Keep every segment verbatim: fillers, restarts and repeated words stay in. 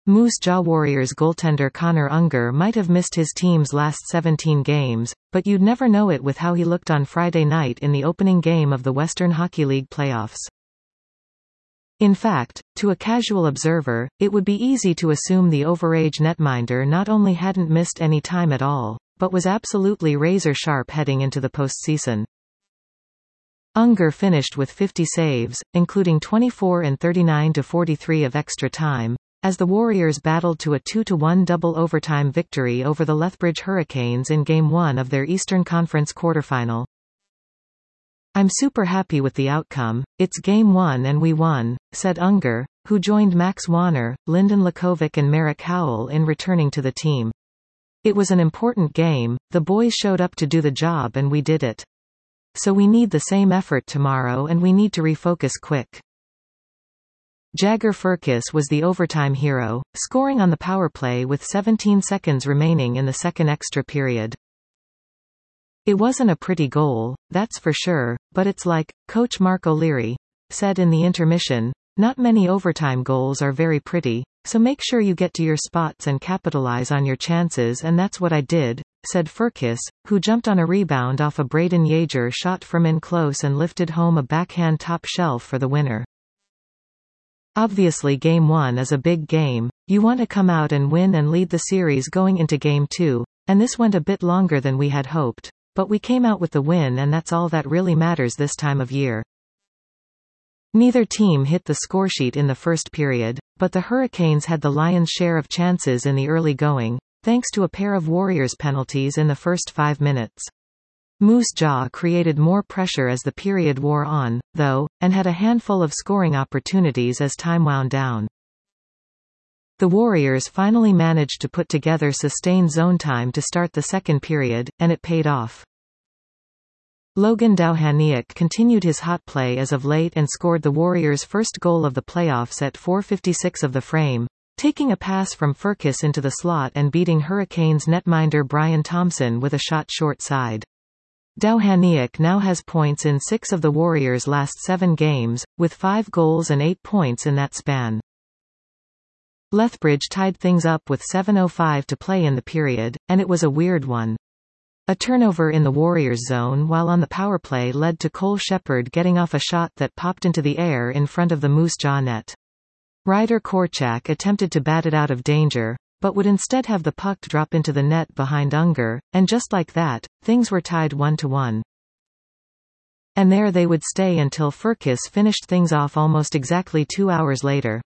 Moose Jaw Warriors goaltender Connor Unger might have missed his team's last seventeen games, but you'd never know it with how he looked on Friday night in the opening game of the Western Hockey League playoffs. In fact, to a casual observer, it would be easy to assume the overage netminder not only hadn't missed any time at all, but was absolutely razor-sharp heading into the postseason. Unger finished with fifty saves, including twenty-four and thirty-nine to forty-three of extra time, as the Warriors battled to a two to one double overtime victory over the Lethbridge Hurricanes in Game one of their Eastern Conference quarterfinal. "I'm super happy with the outcome, it's Game one and we won," said Unger, who joined Max Warner, Lyndon Lakovic and Merrick Howell in returning to the team. "It was an important game, the boys showed up to do the job and we did it. So we need the same effort tomorrow and we need to refocus quick." Jagger Firkus was the overtime hero, scoring on the power play with seventeen seconds remaining in the second extra period. "It wasn't a pretty goal, that's for sure, but it's like," coach Mark O'Leary said in the intermission, "not many overtime goals are very pretty, so make sure you get to your spots and capitalize on your chances, and that's what I did," said Firkus, who jumped on a rebound off a Braden Yager shot from in close and lifted home a backhand top shelf for the winner. Obviously Game one is a big game, you want to come out and win and lead the series going into Game two, and this went a bit longer than we had hoped, but we came out with the win and that's all that really matters this time of year. Neither team hit the scoresheet in the first period, but the Hurricanes had the lion's share of chances in the early going, thanks to a pair of Warriors penalties in the first five minutes. Moose Jaw created more pressure as the period wore on, though, and had a handful of scoring opportunities as time wound down. The Warriors finally managed to put together sustained zone time to start the second period, and it paid off. Logan Dowhaniuk continued his hot play as of late and scored the Warriors' first goal of the playoffs at four fifty-six of the frame, taking a pass from Firkus into the slot and beating Hurricanes netminder Brian Thompson with a shot short side. Dowhaniuk now has points in six of the Warriors' last seven games, with five goals and eight points in that span. Lethbridge tied things up with seven oh five to play in the period, and it was a weird one. A turnover in the Warriors' zone while on the power play led to Cole Shepard getting off a shot that popped into the air in front of the Moose Jaw net. Ryder Korchak attempted to bat it out of danger, but would instead have the puck drop into the net behind Unger, and just like that, things were tied one to one. And there they would stay until Firkus finished things off almost exactly two hours later.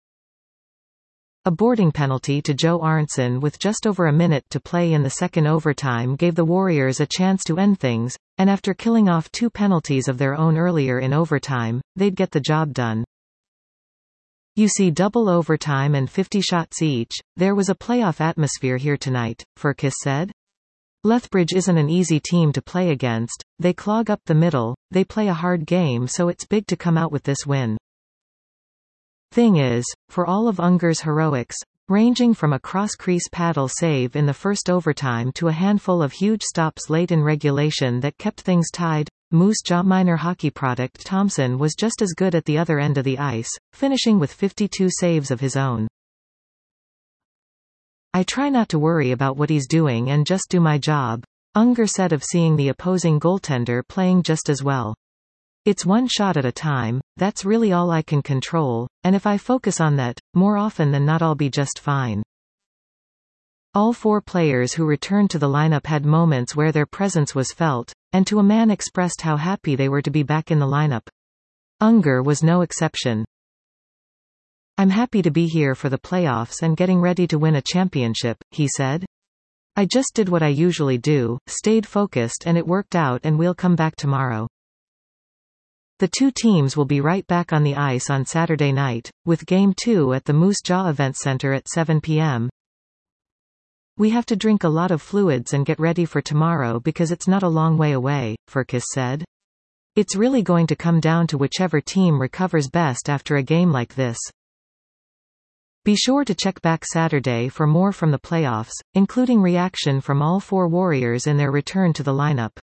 A boarding penalty to Joe Arnson with just over a minute to play in the second overtime gave the Warriors a chance to end things, and after killing off two penalties of their own earlier in overtime, they'd get the job done. "You see double overtime and fifty shots each, there was a playoff atmosphere here tonight," Firkus said. "Lethbridge isn't an easy team to play against, they clog up the middle, they play a hard game, so it's big to come out with this win. Thing is, for all of Unger's heroics, ranging from a cross-crease paddle save in the first overtime to a handful of huge stops late in regulation that kept things tied, Moose Jaw minor hockey product Thompson was just as good at the other end of the ice, finishing with fifty-two saves of his own. I try not to worry about what he's doing and just do my job," Unger said of seeing the opposing goaltender playing just as well. "It's one shot at a time, that's really all I can control, and if I focus on that, more often than not I'll be just fine." All four players who returned to the lineup had moments where their presence was felt, and to a man expressed how happy they were to be back in the lineup. Unger was no exception. "I'm happy to be here for the playoffs and getting ready to win a championship," he said. "I just did what I usually do, stayed focused and it worked out and we'll come back tomorrow." The two teams will be right back on the ice on Saturday night, with Game two at the Moose Jaw Event Center at seven p m "We have to drink a lot of fluids and get ready for tomorrow because it's not a long way away," Firkus said. "It's really going to come down to whichever team recovers best after a game like this." Be sure to check back Saturday for more from the playoffs, including reaction from all four Warriors in their return to the lineup.